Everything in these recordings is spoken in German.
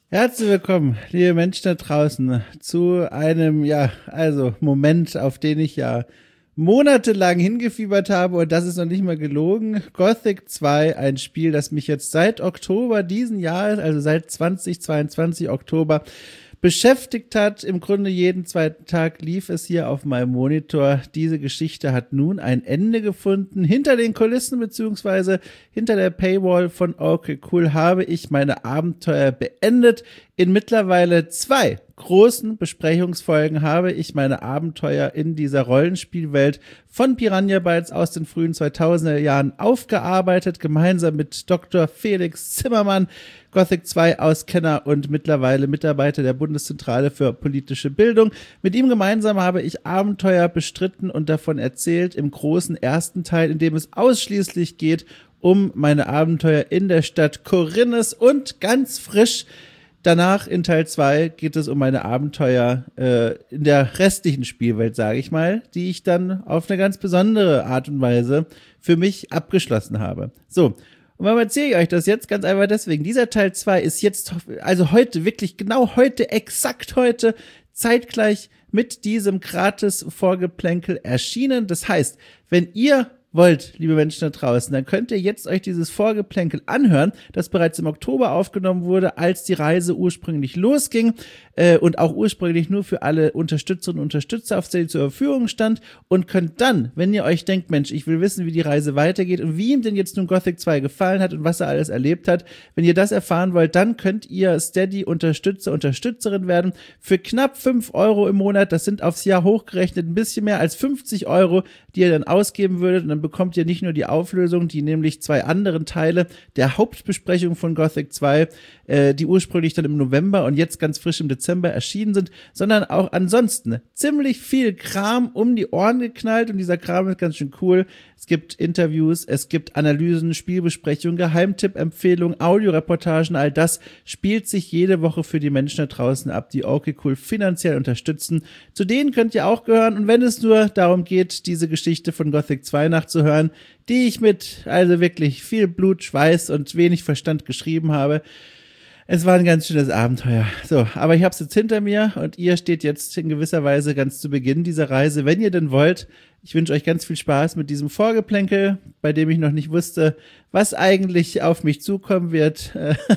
Herzlich willkommen, liebe Menschen da draußen, zu einem, Moment, auf den ich ja monatelang hingefiebert habe, und das ist noch nicht mal gelogen. Gothic 2, ein Spiel, das mich jetzt seit Oktober diesen Jahres, also seit 2022 Oktober, beschäftigt hat. Im Grunde jeden zweiten Tag lief es hier auf meinem Monitor. Diese Geschichte hat nun ein Ende gefunden. Hinter den Kulissen beziehungsweise hinter der Paywall von Okay Cool habe ich meine Abenteuer beendet. In mittlerweile 2 großen Besprechungsfolgen habe ich meine Abenteuer in dieser Rollenspielwelt von Piranha Bytes aus den frühen 2000er Jahren aufgearbeitet, gemeinsam mit Dr. Felix Zimmermann, Gothic 2 Auskenner und mittlerweile Mitarbeiter der Bundeszentrale für politische Bildung. Mit ihm gemeinsam habe ich Abenteuer bestritten und davon erzählt im großen ersten Teil, in dem es ausschließlich geht um meine Abenteuer in der Stadt Korinnes, und ganz frisch danach in Teil 2 geht es um meine Abenteuer in der restlichen Spielwelt, sage ich mal, die ich dann auf eine ganz besondere Art und Weise für mich abgeschlossen habe. So, und warum erzähle ich euch das jetzt? Ganz einfach deswegen. Dieser Teil 2 ist jetzt, also heute, wirklich genau heute, exakt heute, zeitgleich mit diesem Gratis-Vorgeplänkel erschienen. Das heißt, wenn ihr wollt, liebe Menschen da draußen, dann könnt ihr jetzt euch dieses Vorgeplänkel anhören, das bereits im Oktober aufgenommen wurde, als die Reise ursprünglich losging und auch ursprünglich nur für alle Unterstützerinnen und Unterstützer auf Steady zur Verfügung stand, und könnt dann, wenn ihr euch denkt, Mensch, ich will wissen, wie die Reise weitergeht und wie ihm denn jetzt nun Gothic 2 gefallen hat und was er alles erlebt hat, wenn ihr das erfahren wollt, dann könnt ihr Steady-Unterstützer, Unterstützerin werden für knapp 5 Euro im Monat. Das sind aufs Jahr hochgerechnet ein bisschen mehr als 50 Euro, die ihr dann ausgeben würdet, und dann bekommt ihr nicht nur die Auflösung, die nämlich 2 anderen Teile der Hauptbesprechung von Gothic 2, die ursprünglich dann im November und jetzt ganz frisch im Dezember erschienen sind, sondern auch ansonsten ziemlich viel Kram um die Ohren geknallt, und dieser Kram ist ganz schön cool. Es gibt Interviews, es gibt Analysen, Spielbesprechungen, Geheimtipp-Empfehlungen, Audioreportagen, all das spielt sich jede Woche für die Menschen da draußen ab, die Okay Cool finanziell unterstützen. Zu denen könnt ihr auch gehören, und wenn es nur darum geht, diese Geschichte von Gothic 2 nachzuhören, die ich mit also wirklich viel Blut, Schweiß und wenig Verstand geschrieben habe. Es war ein ganz schönes Abenteuer. So, aber ich hab's jetzt hinter mir, und ihr steht jetzt in gewisser Weise ganz zu Beginn dieser Reise. Wenn ihr denn wollt, ich wünsche euch ganz viel Spaß mit diesem Vorgeplänkel, bei dem ich noch nicht wusste, was eigentlich auf mich zukommen wird.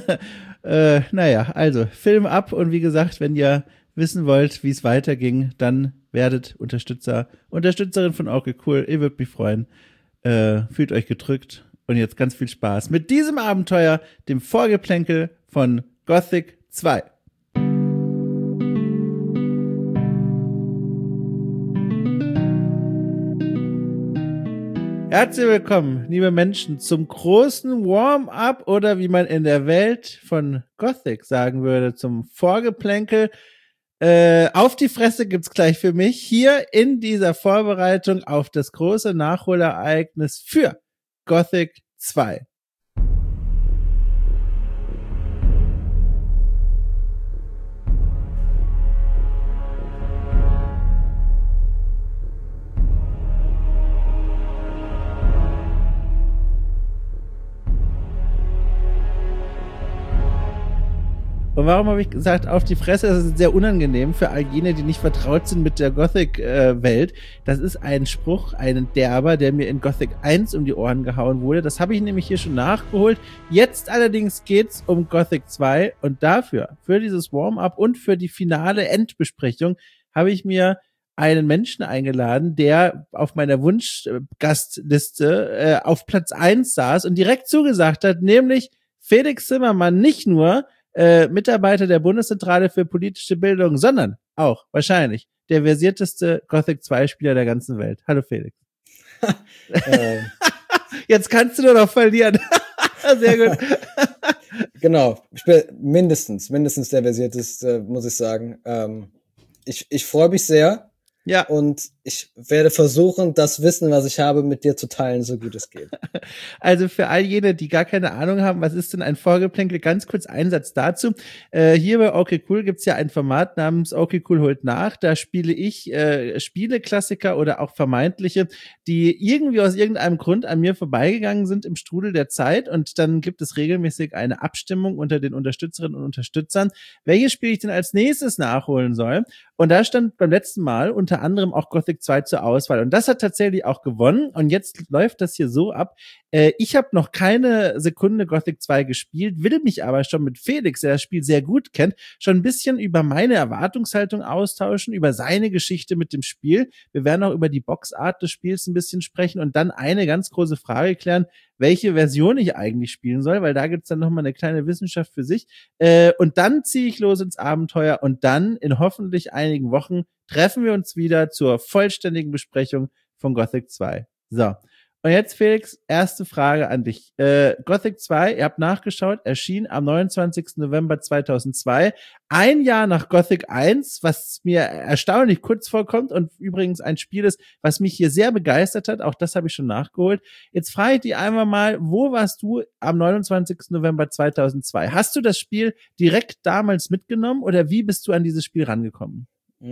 Also Film ab, und wie gesagt, wenn ihr wissen wollt, wie es weiterging, dann werdet Unterstützer, Unterstützerin von Okay Cool. Ihr würdet mich freuen. Fühlt euch gedrückt, und jetzt ganz viel Spaß mit diesem Abenteuer, dem Vorgeplänkel von Gothic 2. Herzlich willkommen, liebe Menschen, zum großen Warm-up, oder wie man in der Welt von Gothic sagen würde, zum Vorgeplänkel. Auf die Fresse gibt's gleich für mich hier in dieser Vorbereitung auf das große Nachholereignis für Gothic 2. Und warum habe ich gesagt, auf die Fresse? Das ist sehr unangenehm für all jene, die nicht vertraut sind mit der Gothic-Welt. Das ist ein Spruch, ein derber, der mir in Gothic 1 um die Ohren gehauen wurde. Das habe ich nämlich hier schon nachgeholt. Jetzt allerdings geht's um Gothic 2, und dafür, für dieses Warm-up und für die finale Endbesprechung, habe ich mir einen Menschen eingeladen, der auf meiner Wunschgastliste auf Platz 1 saß und direkt zugesagt hat, nämlich Felix Zimmermann, nicht nur Mitarbeiter der Bundeszentrale für politische Bildung, sondern auch wahrscheinlich der versierteste Gothic 2 Spieler der ganzen Welt. Hallo Felix. Jetzt kannst du nur noch verlieren. Sehr gut. Genau, mindestens der versierteste, muss ich sagen. Ich freue mich sehr. Ja. Und ich werde versuchen, das Wissen, was ich habe, mit dir zu teilen, so gut es geht. Also für all jene, die gar keine Ahnung haben, was ist denn ein Vorgeplänkel? Ganz kurz ein Satz dazu. Hier bei Okay Cool gibt's ja ein Format namens Okay Cool holt nach. Da spiele ich Spieleklassiker oder auch vermeintliche, die irgendwie aus irgendeinem Grund an mir vorbeigegangen sind im Strudel der Zeit. Und dann gibt es regelmäßig eine Abstimmung unter den Unterstützerinnen und Unterstützern, welches Spiel ich denn als nächstes nachholen soll. Und da stand beim letzten Mal unter anderem auch Gothic 2 zur Auswahl. Und das hat tatsächlich auch gewonnen. Und jetzt läuft das hier so ab. Ich habe noch keine Sekunde Gothic 2 gespielt, will mich aber schon mit Felix, der das Spiel sehr gut kennt, schon ein bisschen über meine Erwartungshaltung austauschen, über seine Geschichte mit dem Spiel. Wir werden auch über die Boxart des Spiels ein bisschen sprechen und dann eine ganz große Frage klären, welche Version ich eigentlich spielen soll, weil da gibt's dann nochmal eine kleine Wissenschaft für sich. Und dann ziehe ich los ins Abenteuer und dann in hoffentlich einigen Wochen treffen wir uns wieder zur vollständigen Besprechung von Gothic 2. So. Und jetzt, Felix, erste Frage an dich. Gothic 2, ihr habt nachgeschaut, erschien am 29. November 2002. Ein Jahr nach Gothic 1, was mir erstaunlich kurz vorkommt und übrigens ein Spiel ist, was mich hier sehr begeistert hat. Auch das habe ich schon nachgeholt. Jetzt frage ich dich einmal mal, wo warst du am 29. November 2002? Hast du das Spiel direkt damals mitgenommen oder wie bist du an dieses Spiel rangekommen?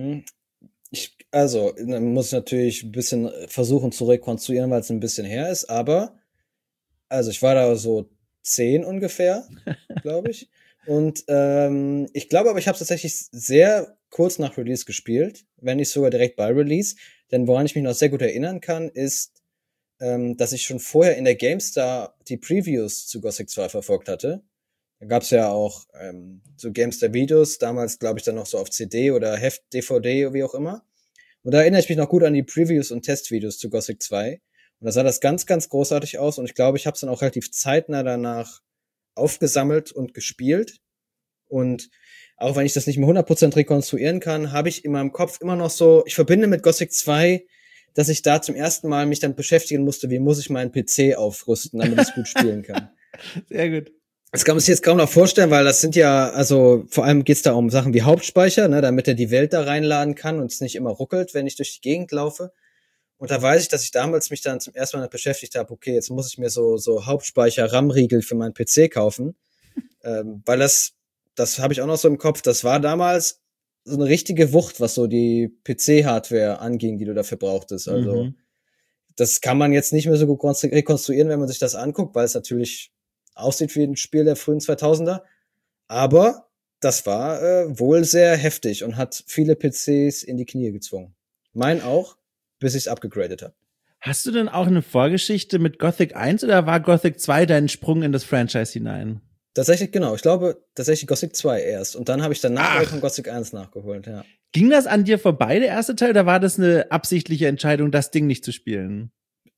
Dann muss ich natürlich ein bisschen versuchen zu rekonstruieren, weil es ein bisschen her ist, aber ich war da so 10 ungefähr, glaube ich. Und ich glaube aber, ich habe es tatsächlich sehr kurz nach Release gespielt, wenn nicht sogar direkt bei Release. Denn woran ich mich noch sehr gut erinnern kann, ist, dass ich schon vorher in der GameStar die Previews zu Gothic 2 verfolgt hatte. Da gab's ja auch so GameStar-Videos, damals glaube ich dann noch so auf CD oder Heft, DVD, wie auch immer. Und da erinnere ich mich noch gut an die Previews und Testvideos zu Gothic 2. Und da sah das ganz, ganz großartig aus. Und ich glaube, ich habe es dann auch relativ zeitnah danach aufgesammelt und gespielt. Und auch wenn ich das nicht mehr 100% rekonstruieren kann, habe ich in meinem Kopf immer noch so, ich verbinde mit Gothic 2, dass ich da zum ersten Mal mich dann beschäftigen musste, wie muss ich meinen PC aufrüsten, damit ich es gut spielen kann. Sehr gut. Das kann man sich jetzt kaum noch vorstellen, weil das sind ja, vor allem geht's da um Sachen wie Hauptspeicher, ne, damit er die Welt da reinladen kann und es nicht immer ruckelt, wenn ich durch die Gegend laufe. Und da weiß ich, dass ich damals mich dann zum ersten Mal damit beschäftigt habe, okay, jetzt muss ich mir so Hauptspeicher-RAM-Riegel für meinen PC kaufen, weil das habe ich auch noch so im Kopf, das war damals so eine richtige Wucht, was so die PC-Hardware anging, die du dafür brauchtest. Also das kann man jetzt nicht mehr so gut rekonstruieren, wenn man sich das anguckt, weil es natürlich aussieht wie ein Spiel der frühen 2000er. Aber das war wohl sehr heftig und hat viele PCs in die Knie gezwungen. Mein auch, bis ich es abgegradet habe. Hast du denn auch eine Vorgeschichte mit Gothic 1 oder war Gothic 2 dein Sprung in das Franchise hinein? Tatsächlich, genau. Ich glaube, tatsächlich Gothic 2 erst. Und dann habe ich danach auch von Gothic 1 nachgeholt, ja. Ging das an dir vorbei, der erste Teil, oder war das eine absichtliche Entscheidung, das Ding nicht zu spielen?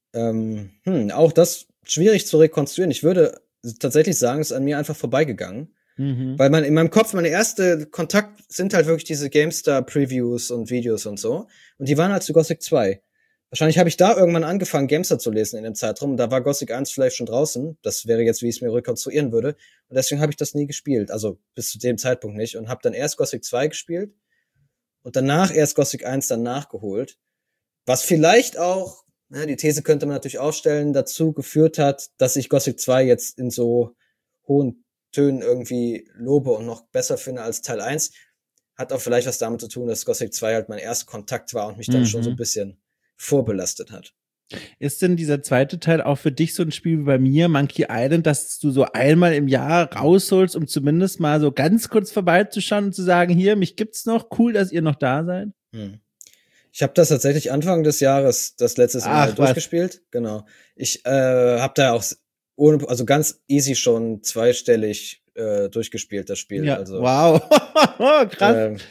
Auch das schwierig zu rekonstruieren. Ich würde tatsächlich sagen, es ist an mir einfach vorbeigegangen. Weil in meinem Kopf, meine erste Kontakt sind halt wirklich diese GameStar-Previews und Videos und so. Und die waren halt zu Gothic 2. Wahrscheinlich habe ich da irgendwann angefangen, GameStar zu lesen in dem Zeitraum. Da war Gothic 1 vielleicht schon draußen. Das wäre jetzt, wie ich es mir rekonstruieren würde. Und deswegen habe ich das nie gespielt. Also bis zu dem Zeitpunkt nicht. Und habe dann erst Gothic 2 gespielt. Und danach erst Gothic 1 dann nachgeholt. Was vielleicht auch, die These könnte man natürlich aufstellen, dazu geführt hat, dass ich Gothic 2 jetzt in so hohen Tönen irgendwie lobe und noch besser finde als Teil 1. Hat auch vielleicht was damit zu tun, dass Gothic 2 halt mein erster Kontakt war und mich dann schon so ein bisschen vorbelastet hat. Ist denn dieser zweite Teil auch für dich so ein Spiel wie bei mir, Monkey Island, dass du so einmal im Jahr rausholst, um zumindest mal so ganz kurz vorbeizuschauen und zu sagen, hier, mich gibt's noch, cool, dass ihr noch da seid? Ich habe das tatsächlich Anfang des Jahres das letztes Mal durchgespielt. Genau. Ich habe da auch ganz easy schon zweistellig durchgespielt, das Spiel. Ja, also, wow. Krass.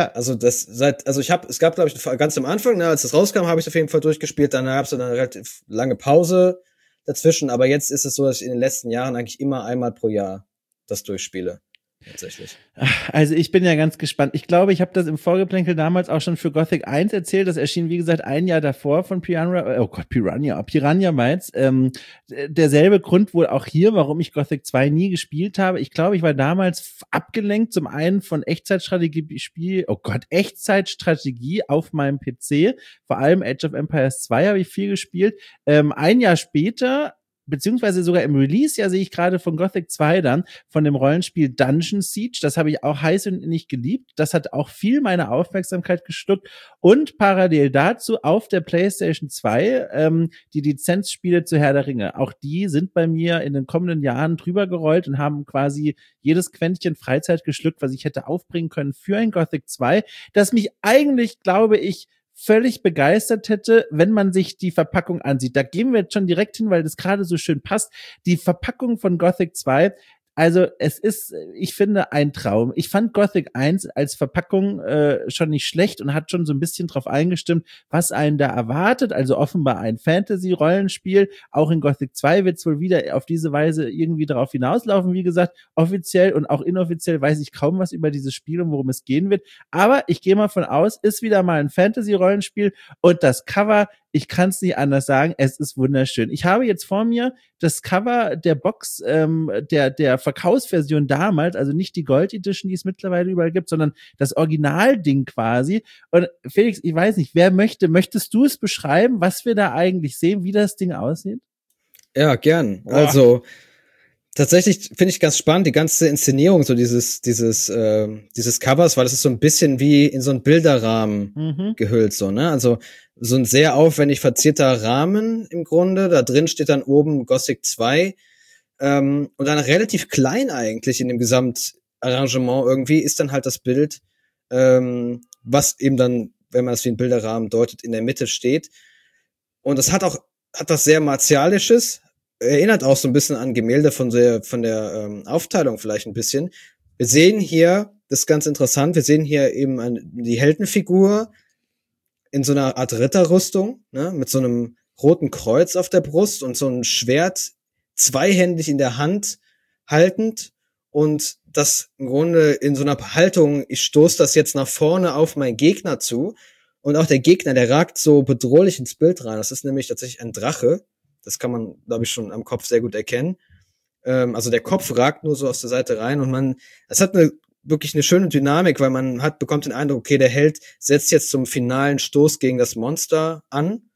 Es gab, glaube ich, ganz am Anfang, als es rauskam, habe ich auf jeden Fall durchgespielt. Dann gab es eine relativ lange Pause dazwischen. Aber jetzt ist es so, dass ich in den letzten Jahren eigentlich immer einmal pro Jahr das durchspiele. tatsächlich. Also ich bin ja ganz gespannt. Ich glaube, ich habe das im Vorgeplänkel damals auch schon für Gothic 1 erzählt. Das erschien, wie gesagt, ein Jahr davor von Piranha Bytes. Derselbe Grund wohl auch hier, warum ich Gothic 2 nie gespielt habe. Ich glaube, ich war damals abgelenkt, zum einen von Echtzeitstrategie auf meinem PC. Vor allem Age of Empires 2 habe ich viel gespielt. Ein Jahr später, beziehungsweise sogar im Release-Jahr sehe ich gerade von Gothic 2 dann, von dem Rollenspiel Dungeon Siege. Das habe ich auch heiß und innig geliebt. Das hat auch viel meine Aufmerksamkeit geschluckt. Und parallel dazu auf der PlayStation 2 die Lizenzspiele zu Herr der Ringe. Auch die sind bei mir in den kommenden Jahren drüber gerollt und haben quasi jedes Quäntchen Freizeit geschluckt, was ich hätte aufbringen können für ein Gothic 2, das mich eigentlich, glaube ich, völlig begeistert hätte, wenn man sich die Verpackung ansieht. Da gehen wir jetzt schon direkt hin, weil das gerade so schön passt. Die Verpackung von Gothic 2, also es ist, ich finde, ein Traum. Ich fand Gothic 1 als Verpackung schon nicht schlecht und hat schon so ein bisschen drauf eingestimmt, was einen da erwartet. Also offenbar ein Fantasy-Rollenspiel. Auch in Gothic 2 wird es wohl wieder auf diese Weise irgendwie darauf hinauslaufen. Wie gesagt, offiziell und auch inoffiziell weiß ich kaum was über dieses Spiel und worum es gehen wird. Aber ich gehe mal von aus, ist wieder mal ein Fantasy-Rollenspiel und das Cover, ich kann es nicht anders sagen, es ist wunderschön. Ich habe jetzt vor mir das Cover der Box, der Verkaufsversion damals, also nicht die Gold Edition, die es mittlerweile überall gibt, sondern das Originalding quasi. Und Felix, ich weiß nicht, möchtest du es beschreiben, was wir da eigentlich sehen, wie das Ding aussieht? Ja, gern. Boah. Also tatsächlich finde ich ganz spannend, die ganze Inszenierung so dieses Covers, weil das ist so ein bisschen wie in so einen Bilderrahmen gehüllt, so, ne? Also so ein sehr aufwendig verzierter Rahmen im Grunde. Da drin steht dann oben Gothic 2. Und dann relativ klein eigentlich in dem Gesamtarrangement irgendwie ist dann halt das Bild, was eben dann, wenn man es wie ein Bilderrahmen deutet, in der Mitte steht. Und das hat was sehr Martialisches, erinnert auch so ein bisschen an Gemälde von der Aufteilung vielleicht ein bisschen. Wir sehen hier, das ist ganz interessant, wir sehen hier eben die Heldenfigur in so einer Art Ritterrüstung, ne, mit so einem roten Kreuz auf der Brust und so ein Schwert zweihändig in der Hand haltend und das im Grunde in so einer Haltung, ich stoße das jetzt nach vorne auf meinen Gegner zu und auch der Gegner, der ragt so bedrohlich ins Bild rein. Das ist nämlich tatsächlich ein Drache. Das kann man, glaube ich, schon am Kopf sehr gut erkennen. Also der Kopf ragt nur so aus der Seite rein und es hat wirklich eine schöne Dynamik, weil man bekommt den Eindruck, okay, der Held setzt jetzt zum finalen Stoß gegen das Monster an.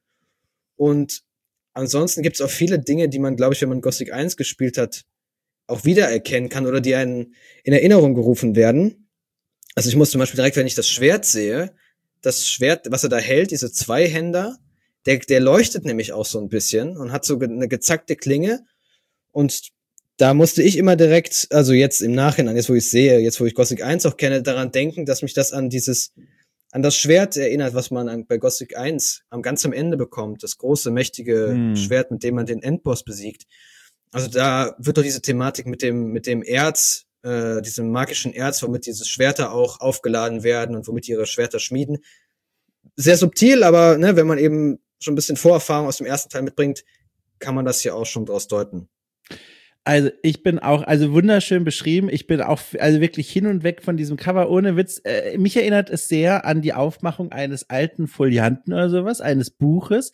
Und ansonsten gibt es auch viele Dinge, die man, glaube ich, wenn man Gothic 1 gespielt hat, auch wiedererkennen kann oder die einen in Erinnerung gerufen werden. Also ich muss zum Beispiel direkt, wenn ich das Schwert sehe, das Schwert, was er da hält, diese Zweihänder, der leuchtet nämlich auch so ein bisschen und hat so eine gezackte Klinge. Und da musste ich immer direkt, also jetzt im Nachhinein, jetzt wo ich sehe, jetzt wo ich Gothic 1 auch kenne, daran denken, dass mich das an das Schwert erinnert, was man bei Gothic 1 ganz am Ende bekommt. Das große, mächtige Schwert, mit dem man den Endboss besiegt. Also da wird doch diese Thematik mit dem Erz, diesem magischen Erz, womit diese Schwerter auch aufgeladen werden und womit die ihre Schwerter schmieden. Sehr subtil, aber ne, wenn man eben schon ein bisschen Vorerfahrung aus dem ersten Teil mitbringt, kann man das hier auch schon draus deuten. Also ich bin auch, also wunderschön beschrieben. Ich bin auch also wirklich hin und weg von diesem Cover, ohne Witz. Mich erinnert es sehr an die Aufmachung eines alten Folianten oder sowas, eines Buches.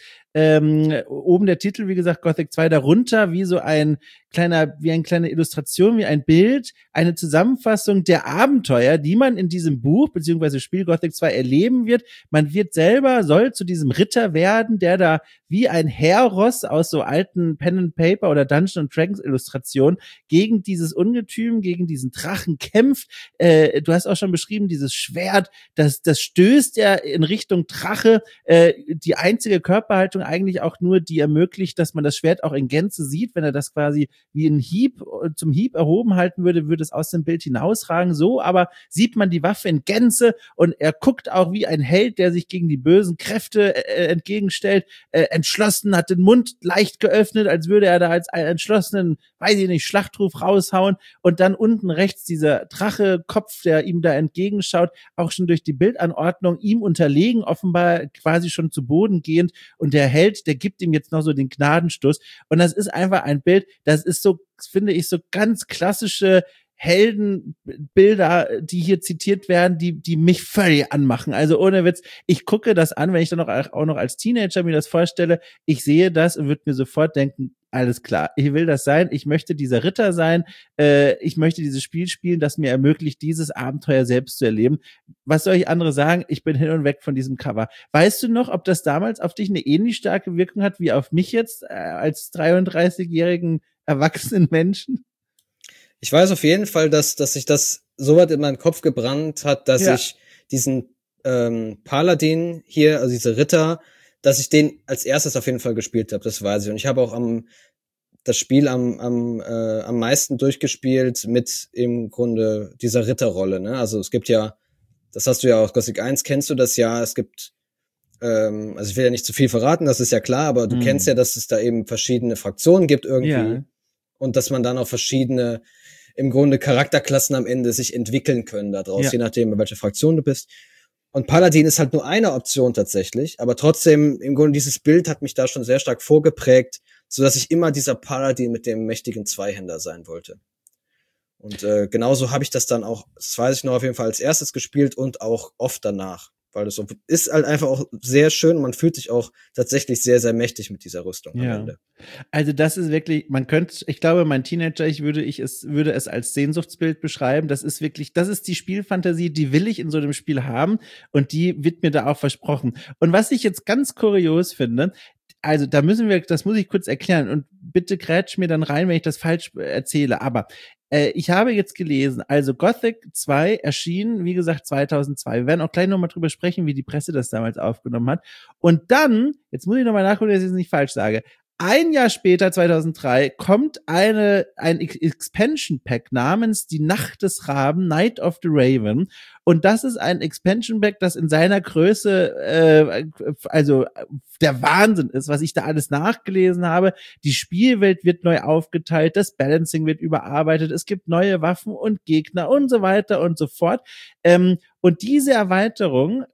Oben der Titel, wie gesagt, Gothic 2, darunter wie eine kleine Illustration, wie ein Bild, eine Zusammenfassung der Abenteuer, die man in diesem Buch beziehungsweise Spiel Gothic 2 erleben wird. Man soll zu diesem Ritter werden, der da wie ein Heros aus so alten Pen and Paper oder Dungeons & Dragons Illustrationen gegen dieses Ungetüm, gegen diesen Drachen kämpft. Du hast auch schon beschrieben, dieses Schwert, das stößt ja in Richtung Drache. Die einzige Körperhaltung eigentlich auch nur, die ermöglicht, dass man das Schwert auch in Gänze sieht. Wenn er das quasi wie ein zum Hieb erhoben halten würde, würde es aus dem Bild hinausragen. So aber sieht man die Waffe in Gänze und er guckt auch wie ein Held, der sich gegen die bösen Kräfte entgegenstellt, entschlossen, hat den Mund leicht geöffnet, als würde er da als einen entschlossenen, weiß ich nicht, Schlachtruf raushauen und dann unten rechts dieser Drache-Kopf, der ihm da entgegenschaut, auch schon durch die Bildanordnung ihm unterlegen, offenbar quasi schon zu Boden gehend und der Held, der gibt ihm jetzt noch so den Gnadenstoß und das ist einfach ein Bild, das ist so, finde ich, so ganz klassische Heldenbilder, die hier zitiert werden, die mich völlig anmachen. Also ohne Witz, ich gucke das an, wenn ich dann auch noch als Teenager mir das vorstelle, ich sehe das und würde mir sofort denken, alles klar, ich will das sein, ich möchte dieser Ritter sein, ich möchte dieses Spiel spielen, das mir ermöglicht, dieses Abenteuer selbst zu erleben. Was soll ich andere sagen? Ich bin hin und weg von diesem Cover. Weißt du noch, ob das damals auf dich eine ähnlich starke Wirkung hat wie auf mich jetzt als 33-jährigen erwachsenen Menschen? Ich weiß auf jeden Fall, dass sich das so weit in meinen Kopf gebrannt hat, dass ich diesen Paladin hier, also diese Ritter, dass ich den als erstes auf jeden Fall gespielt habe, das weiß ich. Und ich habe auch das Spiel am meisten durchgespielt mit im Grunde dieser Ritterrolle. Ne? Also es gibt ja, das hast du ja auch, Gothic 1 kennst du das ja, es gibt, also ich will ja nicht zu viel verraten, das ist ja klar, aber du kennst ja, dass es da eben verschiedene Fraktionen gibt irgendwie und dass man dann auch verschiedene im Grunde Charakterklassen am Ende sich entwickeln können daraus, je nachdem, bei welcher Fraktion du bist. Und Paladin ist halt nur eine Option tatsächlich, aber trotzdem, im Grunde dieses Bild hat mich da schon sehr stark vorgeprägt, so dass ich immer dieser Paladin mit dem mächtigen Zweihänder sein wollte. Und genauso habe ich das dann auch, das weiß ich noch, auf jeden Fall als erstes gespielt und auch oft danach. Weil das so ist halt einfach auch sehr schön und man fühlt sich auch tatsächlich sehr, sehr mächtig mit dieser Rüstung am Ende. Also das ist wirklich, man könnte, ich glaube, mein Teenager, würde es als Sehnsuchtsbild beschreiben. Das ist wirklich, das ist die Spielfantasie, die will ich in so einem Spiel haben und die wird mir da auch versprochen. Und was ich jetzt ganz kurios finde, also das muss ich kurz erklären und bitte grätsch mir dann rein, wenn ich das falsch erzähle, aber ich habe jetzt gelesen, also Gothic 2 erschien, wie gesagt, 2002. Wir werden auch gleich nochmal drüber sprechen, wie die Presse das damals aufgenommen hat. Und dann, jetzt muss ich nochmal nachgucken, dass ich es nicht falsch sage, ein Jahr später, 2003, kommt ein Expansion Pack namens Die Nacht des Raben, Night of the Raven. Und das ist ein Expansion Pack, das in seiner Größe, also der Wahnsinn ist, was ich da alles nachgelesen habe. Die Spielwelt wird neu aufgeteilt, das Balancing wird überarbeitet, es gibt neue Waffen und Gegner und so weiter und so fort. Und diese Erweiterung,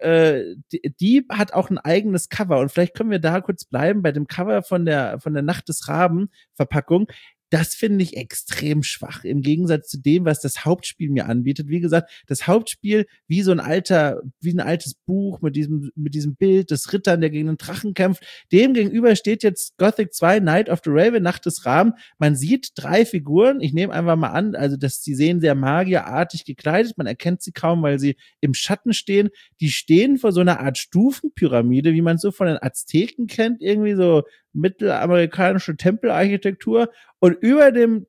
die hat auch ein eigenes Cover. Und vielleicht können wir da kurz bleiben bei dem Cover von der Nacht des Raben Verpackung. Das finde ich extrem schwach im Gegensatz zu dem, was das Hauptspiel mir anbietet. Wie gesagt, das Hauptspiel wie ein altes Buch mit diesem Bild des Rittern, der gegen den Drachen kämpft. Dem gegenüber steht jetzt Gothic 2, Night of the Raven, Nacht des Raben. Man sieht 3 Figuren. Ich nehme einfach mal an, also sie sehen sehr magierartig gekleidet. Man erkennt sie kaum, weil sie im Schatten stehen. Die stehen vor so einer Art Stufenpyramide, wie man es so von den Azteken kennt, irgendwie so mittelamerikanische Tempelarchitektur. Und über dem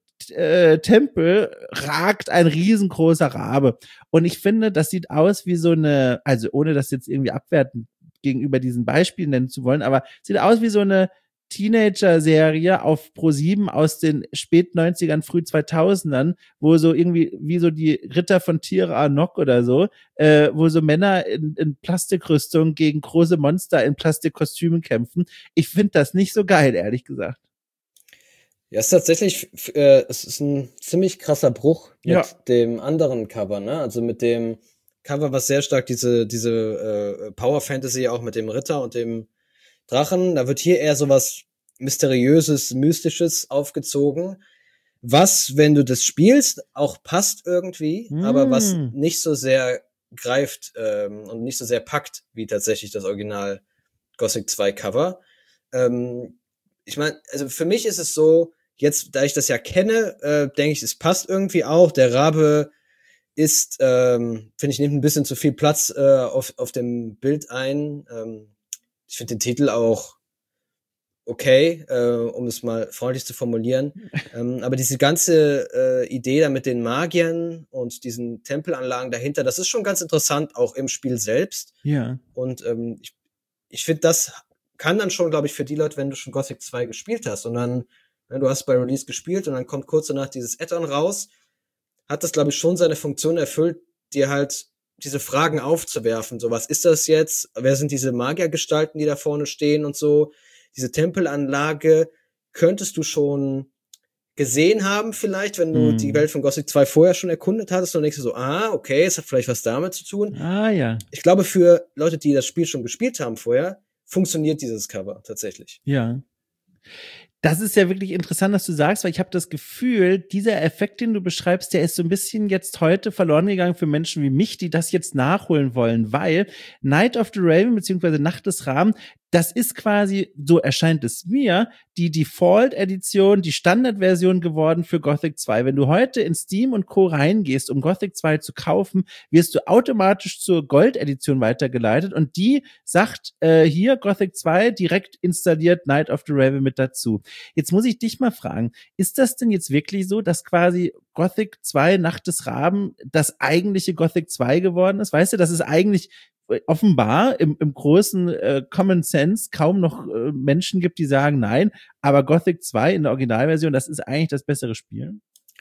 Tempel ragt ein riesengroßer Rabe. Und ich finde, das sieht aus wie so eine, also ohne das jetzt irgendwie abwertend gegenüber diesen Beispielen nennen zu wollen, aber sieht aus wie so eine Teenager-Serie auf Pro7 aus den spät 90ern, früh 2000ern, wo so irgendwie, wie so die Ritter von Tir Anok oder so, wo so Männer in Plastikrüstung gegen große Monster in Plastikkostümen kämpfen. Ich finde das nicht so geil, ehrlich gesagt. Ja, es ist tatsächlich, es ist ein ziemlich krasser Bruch mit dem anderen Cover, ne? Also mit dem Cover, was sehr stark diese Power Fantasy auch mit dem Ritter und dem Drachen, da wird hier eher sowas Mysteriöses, Mystisches aufgezogen, was, wenn du das spielst, auch passt irgendwie, aber was nicht so sehr greift und nicht so sehr packt, wie tatsächlich das Original Gothic 2 Cover. Ich meine, also für mich ist es so, jetzt, da ich das ja kenne, denke ich, es passt irgendwie auch. Der Rabe ist, finde ich, nimmt ein bisschen zu viel Platz auf dem Bild ein. Ich finde den Titel auch okay, um es mal freundlich zu formulieren. Aber diese ganze Idee da mit den Magiern und diesen Tempelanlagen dahinter, das ist schon ganz interessant, auch im Spiel selbst. Ja. Und ich finde, das kann dann schon, glaube ich, für die Leute, wenn du schon Gothic 2 gespielt hast und dann, du hast bei Release gespielt und dann kommt kurz danach dieses Add-on raus, hat das, glaube ich, schon seine Funktion erfüllt, dir halt diese Fragen aufzuwerfen. So, was ist das jetzt? Wer sind diese Magiergestalten, die da vorne stehen und so? Diese Tempelanlage könntest du schon gesehen haben vielleicht, wenn du die Welt von Gothic 2 vorher schon erkundet hattest und denkst du so, okay, es hat vielleicht was damit zu tun. Ja. Ich glaube, für Leute, die das Spiel schon gespielt haben vorher, funktioniert dieses Cover tatsächlich. Ja. Das ist ja wirklich interessant, was du sagst, weil ich habe das Gefühl, dieser Effekt, den du beschreibst, der ist so ein bisschen jetzt heute verloren gegangen für Menschen wie mich, die das jetzt nachholen wollen, weil Night of the Raven beziehungsweise Nacht des Raben, das ist quasi, so erscheint es mir, die Default-Edition, die Standardversion geworden für Gothic 2. Wenn du heute in Steam und Co. reingehst, um Gothic 2 zu kaufen, wirst du automatisch zur Gold-Edition weitergeleitet und die sagt, hier Gothic 2 direkt installiert Night of the Raven mit dazu. Jetzt muss ich dich mal fragen, ist das denn jetzt wirklich so, dass quasi Gothic 2 Nacht des Raben das eigentliche Gothic 2 geworden ist? Weißt du, dass es eigentlich offenbar im großen Common Sense kaum noch Menschen gibt, die sagen, nein, aber Gothic 2 in der Originalversion, das ist eigentlich das bessere Spiel?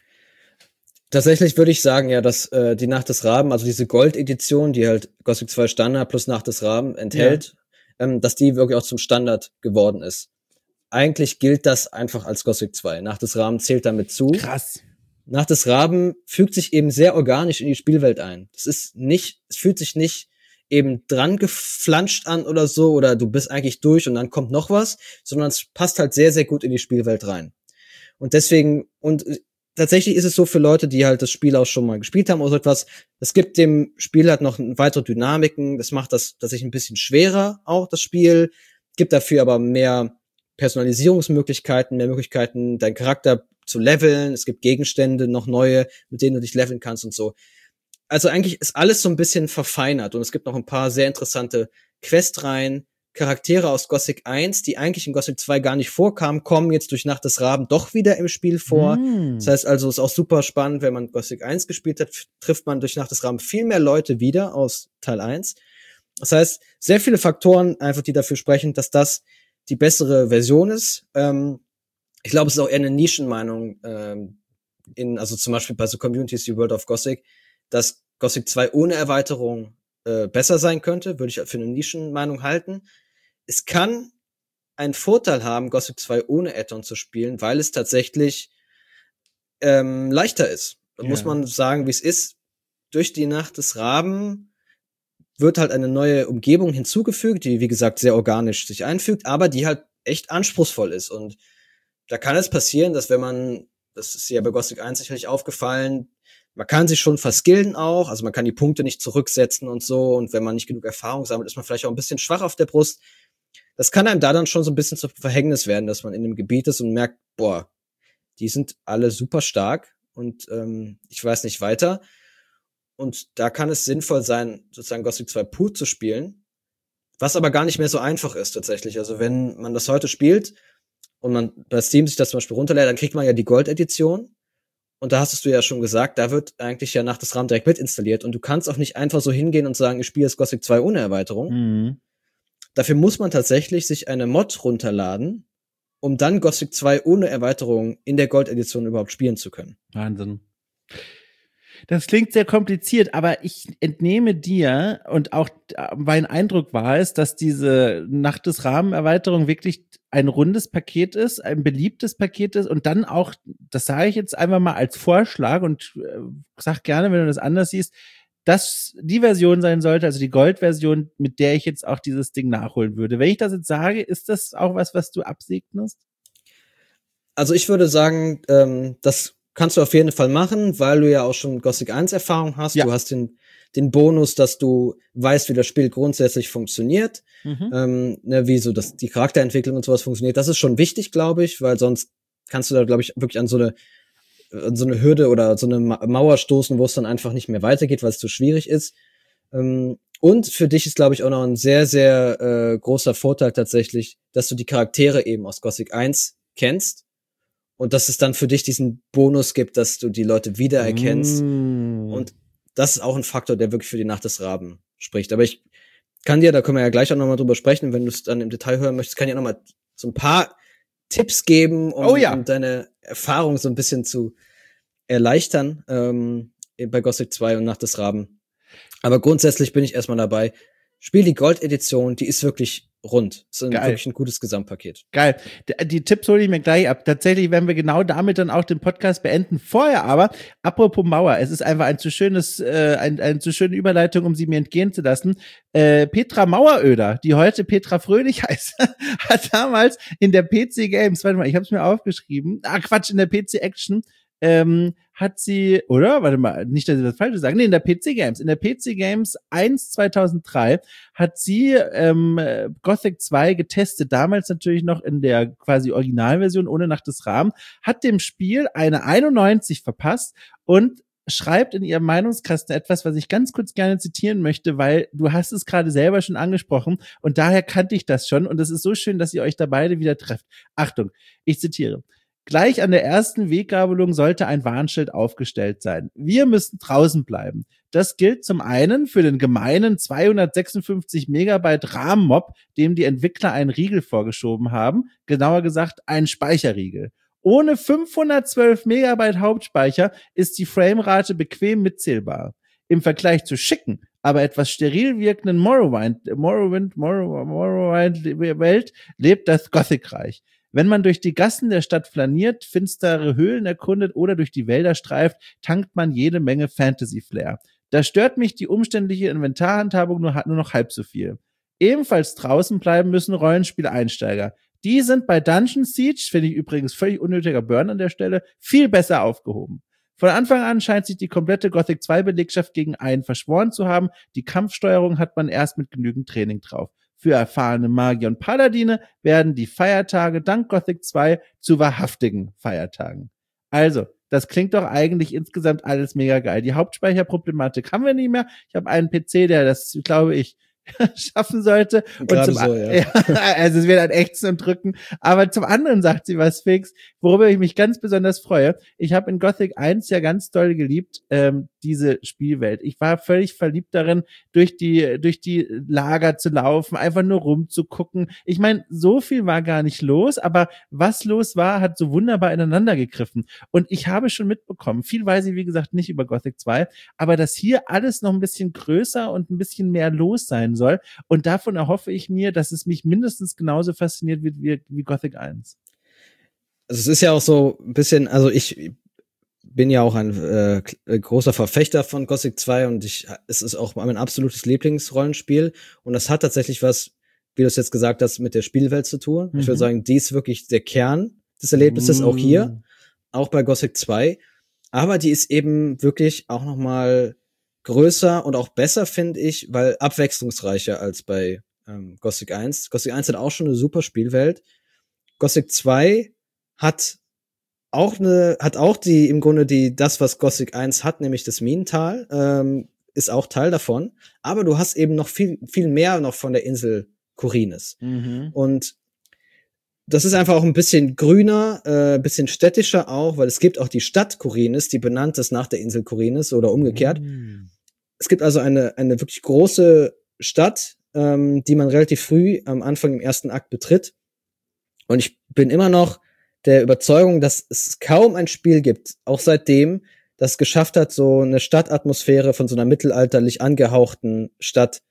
Tatsächlich würde ich sagen, ja, dass die Nacht des Raben, also diese Gold-Edition, die halt Gothic 2 Standard plus Nacht des Raben enthält, dass die wirklich auch zum Standard geworden ist. Eigentlich gilt das einfach als Gothic 2. Nacht des Raben zählt damit zu. Krass. Nacht des Raben fügt sich eben sehr organisch in die Spielwelt ein. Es fühlt sich nicht eben dran geflanscht an oder so, oder du bist eigentlich durch und dann kommt noch was, sondern es passt halt sehr, sehr gut in die Spielwelt rein. Und deswegen, und tatsächlich ist es so für Leute, die halt das Spiel auch schon mal gespielt haben oder so etwas, es gibt dem Spiel halt noch weitere Dynamiken, das macht das tatsächlich ein bisschen schwerer, auch das Spiel, gibt dafür aber mehr Personalisierungsmöglichkeiten, mehr Möglichkeiten, deinen Charakter zu leveln, es gibt Gegenstände, noch neue, mit denen du dich leveln kannst und so. Also eigentlich ist alles so ein bisschen verfeinert und es gibt noch ein paar sehr interessante Questreihen, Charaktere aus Gothic 1, die eigentlich in Gothic 2 gar nicht vorkamen, kommen jetzt durch Nacht des Raben doch wieder im Spiel vor. Das heißt also, es ist auch super spannend, wenn man Gothic 1 gespielt hat, trifft man durch Nacht des Raben viel mehr Leute wieder aus Teil 1. Das heißt, sehr viele Faktoren einfach, die dafür sprechen, dass das die bessere Version ist. Ich glaube, es ist auch eher eine Nischenmeinung, also zum Beispiel bei so Communities wie World of Gothic, dass Gothic 2 ohne Erweiterung besser sein könnte, würde ich für eine Nischenmeinung halten. Es kann einen Vorteil haben, Gothic 2 ohne Add-on zu spielen, weil es tatsächlich leichter ist. Da muss man sagen, wie es ist. Durch die Nacht des Raben wird halt eine neue Umgebung hinzugefügt, die, wie gesagt, sehr organisch sich einfügt, aber die halt echt anspruchsvoll ist. Und da kann es passieren, dass das ist ja bei Gothic 1 sicherlich aufgefallen, man kann sich schon verskillen auch, also man kann die Punkte nicht zurücksetzen und so, und wenn man nicht genug Erfahrung sammelt, ist man vielleicht auch ein bisschen schwach auf der Brust. Das kann einem da dann schon so ein bisschen zum Verhängnis werden, dass man in einem Gebiet ist und merkt, boah, die sind alle super stark und ich weiß nicht weiter. Und da kann es sinnvoll sein, sozusagen Gothic 2 pur zu spielen, was aber gar nicht mehr so einfach ist tatsächlich. Also wenn man das heute spielt und man bei Steam sich das zum Beispiel runterlädt, dann kriegt man ja die Gold-Edition. Und da hast du ja schon gesagt, da wird eigentlich ja Nacht des Raben direkt mit installiert. Und du kannst auch nicht einfach so hingehen und sagen, ich spiele jetzt Gothic 2 ohne Erweiterung. Mhm. Dafür muss man tatsächlich sich eine Mod runterladen, um dann Gothic 2 ohne Erweiterung in der Gold-Edition überhaupt spielen zu können. Wahnsinn. Das klingt sehr kompliziert, aber ich entnehme dir, und auch mein Eindruck war es, dass diese Nacht des Raben-Erweiterung wirklich ein rundes Paket ist, ein beliebtes Paket ist und dann auch, das sage ich jetzt einfach mal als Vorschlag und sag gerne, wenn du das anders siehst, dass die Version sein sollte, also die Gold-Version, mit der ich jetzt auch dieses Ding nachholen würde. Wenn ich das jetzt sage, ist das auch was du absegnest? Also ich würde sagen, das kannst du auf jeden Fall machen, weil du ja auch schon Gothic 1 Erfahrung hast. Ja. Du hast den Bonus, dass du weißt, wie das Spiel grundsätzlich funktioniert, wie so die Charakterentwicklung und sowas funktioniert. Das ist schon wichtig, glaube ich, weil sonst kannst du da, glaube ich, wirklich an so eine Hürde oder so eine Mauer stoßen, wo es dann einfach nicht mehr weitergeht, weil es zu schwierig ist. Und für dich ist, glaube ich, auch noch ein sehr, sehr großer Vorteil tatsächlich, dass du die Charaktere eben aus Gothic 1 kennst. Und dass es dann für dich diesen Bonus gibt, dass du die Leute wiedererkennst. Und das ist auch ein Faktor, der wirklich für die Nacht des Raben spricht. Aber ich kann dir, da können wir ja gleich auch nochmal drüber sprechen, wenn du es dann im Detail hören möchtest, kann ich ja nochmal so ein paar Tipps geben, um deine Erfahrung so ein bisschen zu erleichtern bei Gothic 2 und Nacht des Raben. Aber grundsätzlich bin ich erstmal dabei. Spiel die Gold-Edition, die ist wirklich rund. Ist wirklich ein gutes Gesamtpaket. Geil. Die Tipps hole ich mir gleich ab. Tatsächlich werden wir genau damit dann auch den Podcast beenden. Vorher aber, apropos Mauer, es ist einfach eine zu schöne Überleitung, um sie mir entgehen zu lassen. Petra Maueröder, die heute Petra Fröhlich heißt, hat damals in der PC Games, warte mal, ich habe es mir aufgeschrieben, in der PC Action, hat sie, oder? Warte mal, nicht, dass ich das Falsche sage. Nee, in der PC Games 1 2003 hat sie Gothic 2 getestet, damals natürlich noch in der quasi Originalversion ohne Nacht des Rahmen, hat dem Spiel eine 91 verpasst und schreibt in ihrem Meinungskasten etwas, was ich ganz kurz gerne zitieren möchte, weil du hast es gerade selber schon angesprochen und daher kannte ich das schon und es ist so schön, dass ihr euch da beide wieder trefft. Achtung, ich zitiere. Gleich an der ersten Weggabelung sollte ein Warnschild aufgestellt sein. Wir müssen draußen bleiben. Das gilt zum einen für den gemeinen 256 Megabyte RAM-Mob, dem die Entwickler einen Riegel vorgeschoben haben, genauer gesagt einen Speicherriegel. Ohne 512 Megabyte Hauptspeicher ist die Framerate bequem mitzählbar. Im Vergleich zu schicken, aber etwas steril wirkenden Morrowind-Welt lebt das Gothic-Reich. Wenn man durch die Gassen der Stadt flaniert, finstere Höhlen erkundet oder durch die Wälder streift, tankt man jede Menge Fantasy-Flair. Da stört mich die umständliche Inventarhandhabung nur noch halb so viel. Ebenfalls draußen bleiben müssen Rollenspieleinsteiger. Die sind bei Dungeon Siege, finde ich übrigens völlig unnötiger Burn an der Stelle, viel besser aufgehoben. Von Anfang an scheint sich die komplette Gothic 2 Belegschaft gegen einen verschworen zu haben. Die Kampfsteuerung hat man erst mit genügend Training drauf. Für erfahrene Magier und Paladine werden die Feiertage dank Gothic 2 zu wahrhaftigen Feiertagen. Also, das klingt doch eigentlich insgesamt alles mega geil. Die Hauptspeicherproblematik haben wir nicht mehr. Ich habe einen PC, der das, glaube ich, schaffen sollte. Und also es wird ein Ächzen und Drücken. Aber zum anderen sagt sie was fix, worüber ich mich ganz besonders freue. Ich habe in Gothic 1 ja ganz doll geliebt, diese Spielwelt. Ich war völlig verliebt darin, durch die Lager zu laufen, einfach nur rumzugucken. Ich meine, so viel war gar nicht los, aber was los war, hat so wunderbar ineinander gegriffen. Und ich habe schon mitbekommen, viel weiß ich, wie gesagt, nicht über Gothic 2, aber dass hier alles noch ein bisschen größer und ein bisschen mehr los sein soll. Und davon erhoffe ich mir, dass es mich mindestens genauso fasziniert wird wie Gothic 1. Also es ist ja auch so ein bisschen, also ich bin ja auch ein großer Verfechter von Gothic 2 und es ist auch mein absolutes Lieblingsrollenspiel und das hat tatsächlich was, wie du es jetzt gesagt hast, mit der Spielwelt zu tun. Ich würde sagen, die ist wirklich der Kern des Erlebnisses, auch hier, auch bei Gothic 2, aber die ist eben wirklich auch nochmal größer und auch besser, finde ich, weil abwechslungsreicher als bei Gothic 1. Gothic 1 hat auch schon eine super Spielwelt. Gothic 2 hat auch im Grunde das, was Gothic 1 hat, nämlich das Minental, ist auch Teil davon. Aber du hast eben noch viel, viel mehr noch von der Insel Khorinis. Und das ist einfach auch ein bisschen grüner, bisschen städtischer auch, weil es gibt auch die Stadt Khorinis, die benannt ist nach der Insel Khorinis oder umgekehrt. Es gibt also eine wirklich große Stadt, die man relativ früh am Anfang im ersten Akt betritt. Und ich bin immer noch der Überzeugung, dass es kaum ein Spiel gibt, auch seitdem, das geschafft hat, so eine Stadtatmosphäre von so einer mittelalterlich angehauchten Stadt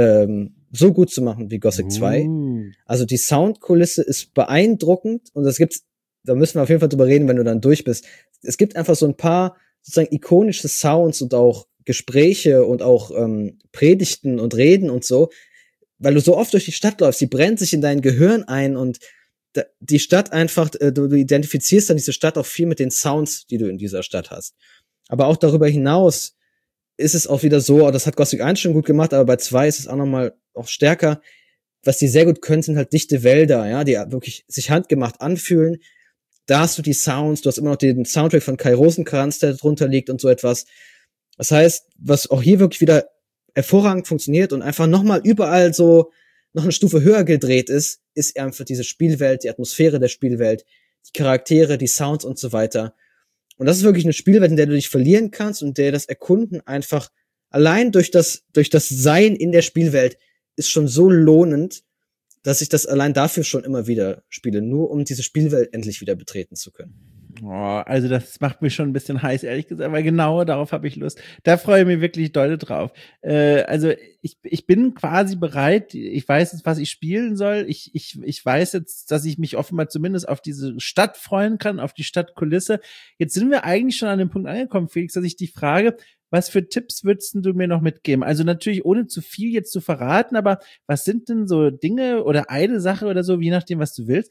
so gut zu machen wie Gothic 2. Also die Soundkulisse ist beeindruckend und da müssen wir auf jeden Fall drüber reden, wenn du dann durch bist. Es gibt einfach so ein paar sozusagen ikonische Sounds und auch Gespräche und auch Predigten und Reden und so, weil du so oft durch die Stadt läufst, die brennt sich in dein Gehirn ein und die Stadt einfach, du identifizierst dann diese Stadt auch viel mit den Sounds, die du in dieser Stadt hast. Aber auch darüber hinaus ist es auch wieder so, das hat Gothic 1 schon gut gemacht, aber bei 2 ist es auch nochmal auch stärker. Was die sehr gut können, sind halt dichte Wälder, ja, die wirklich sich handgemacht anfühlen. Da hast du die Sounds, du hast immer noch den Soundtrack von Kai Rosenkranz, der drunter liegt und so etwas. Das heißt, was auch hier wirklich wieder hervorragend funktioniert und einfach nochmal überall so noch eine Stufe höher gedreht ist einfach diese Spielwelt, die Atmosphäre der Spielwelt, die Charaktere, die Sounds und so weiter. Und das ist wirklich eine Spielwelt, in der du dich verlieren kannst und der das Erkunden einfach allein durch das Sein in der Spielwelt ist schon so lohnend, dass ich das allein dafür schon immer wieder spiele, nur um diese Spielwelt endlich wieder betreten zu können. Oh, also das macht mich schon ein bisschen heiß, ehrlich gesagt, weil genau darauf habe ich Lust. Da freue ich mich wirklich doll drauf. Also ich bin quasi bereit. Ich weiß jetzt, was ich spielen soll. Ich weiß jetzt, dass ich mich offenbar zumindest auf diese Stadt freuen kann, auf die Stadtkulisse. Jetzt sind wir eigentlich schon an dem Punkt angekommen, Felix, dass ich dich frage, was für Tipps würdest du mir noch mitgeben? Also natürlich ohne zu viel jetzt zu verraten, aber was sind denn so Dinge oder eine Sache oder so, je nachdem, was du willst,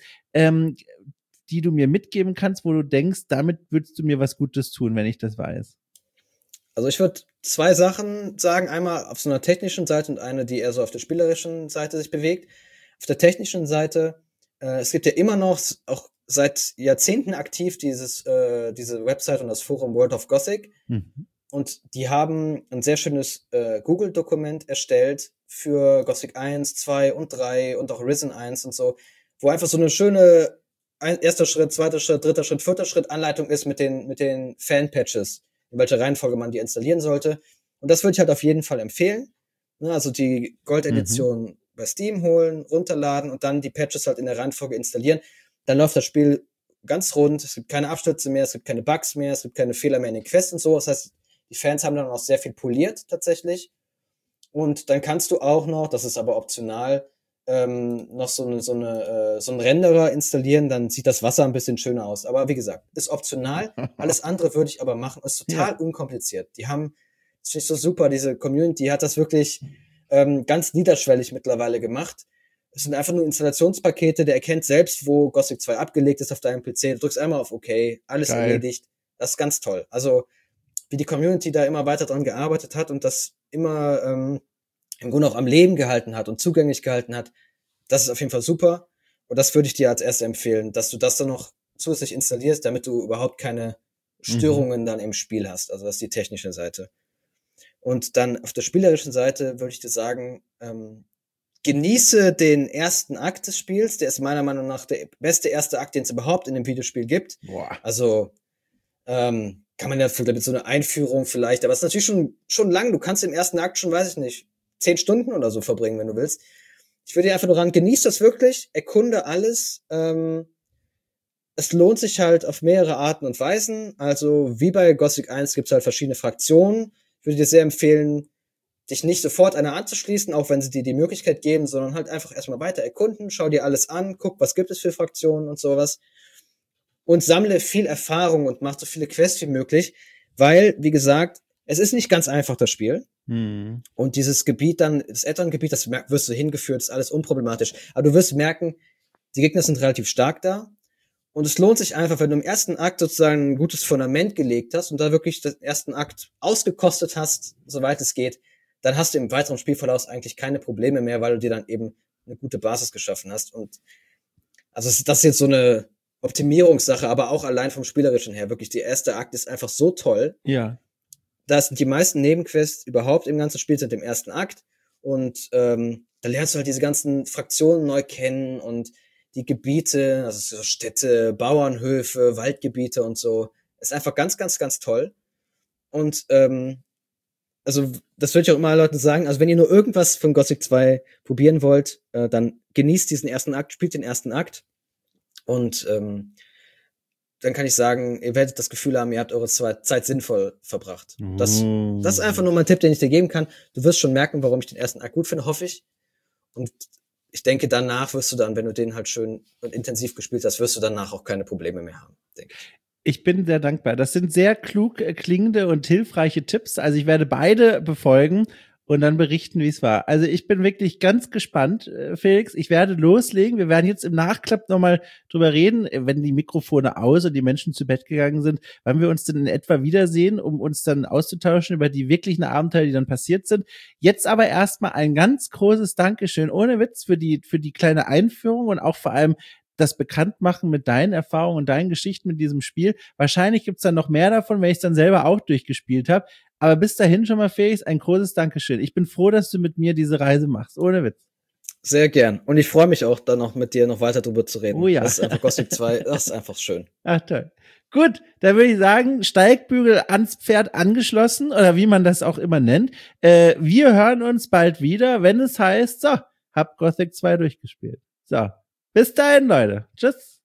die du mir mitgeben kannst, wo du denkst, damit würdest du mir was Gutes tun, wenn ich das weiß? Also ich würde zwei Sachen sagen. Einmal auf so einer technischen Seite und eine, die eher so auf der spielerischen Seite sich bewegt. Auf der technischen Seite, es gibt ja immer noch, auch seit Jahrzehnten aktiv, diese Website und das Forum World of Gothic. Mhm. Und die haben ein sehr schönes Google-Dokument erstellt für Gothic 1, 2 und 3 und auch Risen 1 und so, wo einfach so eine schöne erster Schritt, zweiter Schritt, dritter Schritt, vierter Schritt Anleitung ist mit den Fan-Patches, in welcher Reihenfolge man die installieren sollte. Und das würde ich halt auf jeden Fall empfehlen. Also die Gold-Edition bei Steam holen, runterladen und dann die Patches halt in der Reihenfolge installieren. Dann läuft das Spiel ganz rund. Es gibt keine Abstürze mehr, es gibt keine Bugs mehr, es gibt keine Fehler mehr in den Quests und so. Das heißt, die Fans haben dann auch sehr viel poliert tatsächlich. Und dann kannst du auch noch, das ist aber optional, noch so einen Renderer installieren, dann sieht das Wasser ein bisschen schöner aus. Aber wie gesagt, ist optional. Alles andere würde ich aber machen. Ist total unkompliziert. Die haben, das finde ich so super, diese Community hat das wirklich ganz niederschwellig mittlerweile gemacht. Es sind einfach nur Installationspakete, der erkennt selbst, wo Gothic 2 abgelegt ist auf deinem PC. Du drückst einmal auf OK, alles erledigt. Das ist ganz toll. Also, wie die Community da immer weiter dran gearbeitet hat und das immer im Grunde auch am Leben gehalten hat und zugänglich gehalten hat, das ist auf jeden Fall super. Und das würde ich dir als erstes empfehlen, dass du das dann noch zusätzlich installierst, damit du überhaupt keine Störungen dann im Spiel hast. Also das ist die technische Seite. Und dann auf der spielerischen Seite würde ich dir sagen, genieße den ersten Akt des Spiels. Der ist meiner Meinung nach der beste erste Akt, den es überhaupt in dem Videospiel gibt. Boah. Also kann man ja mit so einer Einführung vielleicht, aber es ist natürlich schon lang. Du kannst im ersten Akt schon, weiß ich nicht, 10 Stunden oder so verbringen, wenn du willst. Ich würde dir einfach nur ran, genieß das wirklich, erkunde alles. Es lohnt sich halt auf mehrere Arten und Weisen. Also wie bei Gothic 1 gibt es halt verschiedene Fraktionen. Ich würde dir sehr empfehlen, dich nicht sofort einer anzuschließen, auch wenn sie dir die Möglichkeit geben, sondern halt einfach erstmal weiter erkunden, schau dir alles an, guck, was gibt es für Fraktionen und sowas. Und sammle viel Erfahrung und mach so viele Quests wie möglich, weil, wie gesagt, es ist nicht ganz einfach, das Spiel. Und dieses Gebiet dann, das Add-on-Gebiet, das wirst du hingeführt, ist alles unproblematisch. Aber du wirst merken, die Gegner sind relativ stark da. Und es lohnt sich einfach, wenn du im ersten Akt sozusagen ein gutes Fundament gelegt hast und da wirklich den ersten Akt ausgekostet hast, soweit es geht, dann hast du im weiteren Spielverlauf eigentlich keine Probleme mehr, weil du dir dann eben eine gute Basis geschaffen hast. Und also das ist jetzt so eine Optimierungssache, aber auch allein vom Spielerischen her. Wirklich, der erste Akt ist einfach so toll. Ja. Da sind die meisten Nebenquests überhaupt im ganzen Spiel sind im ersten Akt. Und da lernst du halt diese ganzen Fraktionen neu kennen und die Gebiete, also so Städte, Bauernhöfe, Waldgebiete und so. Ist einfach ganz, ganz, ganz toll. Und also das würde ich auch immer Leuten sagen, also wenn ihr nur irgendwas von Gothic 2 probieren wollt, dann genießt diesen ersten Akt, spielt den ersten Akt. Und dann kann ich sagen, ihr werdet das Gefühl haben, ihr habt eure Zeit sinnvoll verbracht. Das ist einfach nur mein Tipp, den ich dir geben kann. Du wirst schon merken, warum ich den ersten Akt gut finde, hoffe ich. Und ich denke, danach wirst du dann, wenn du den halt schön und intensiv gespielt hast, wirst du danach auch keine Probleme mehr haben, denke ich. Ich bin sehr dankbar. Das sind sehr klug klingende und hilfreiche Tipps. Also ich werde beide befolgen und dann berichten, wie es war. Also ich bin wirklich ganz gespannt, Felix. Ich werde loslegen. Wir werden jetzt im Nachklapp nochmal drüber reden, wenn die Mikrofone aus und die Menschen zu Bett gegangen sind, wann wir uns denn in etwa wiedersehen, um uns dann auszutauschen über die wirklichen Abenteuer, die dann passiert sind. Jetzt aber erstmal ein ganz großes Dankeschön, ohne Witz, für die kleine Einführung und auch vor allem das Bekanntmachen mit deinen Erfahrungen und deinen Geschichten mit diesem Spiel. Wahrscheinlich gibt's dann noch mehr davon, wenn ich es dann selber auch durchgespielt habe. Aber bis dahin schon mal, Felix, ein großes Dankeschön. Ich bin froh, dass du mit mir diese Reise machst. Ohne Witz. Sehr gern. Und ich freue mich auch, dann noch mit dir noch weiter drüber zu reden. Oh ja. Das ist einfach Gothic 2, das ist einfach schön. Ach toll. Gut, da würde ich sagen, Steigbügel ans Pferd angeschlossen oder wie man das auch immer nennt. Wir hören uns bald wieder, wenn es heißt, so, hab Gothic 2 durchgespielt. So, bis dahin, Leute. Tschüss.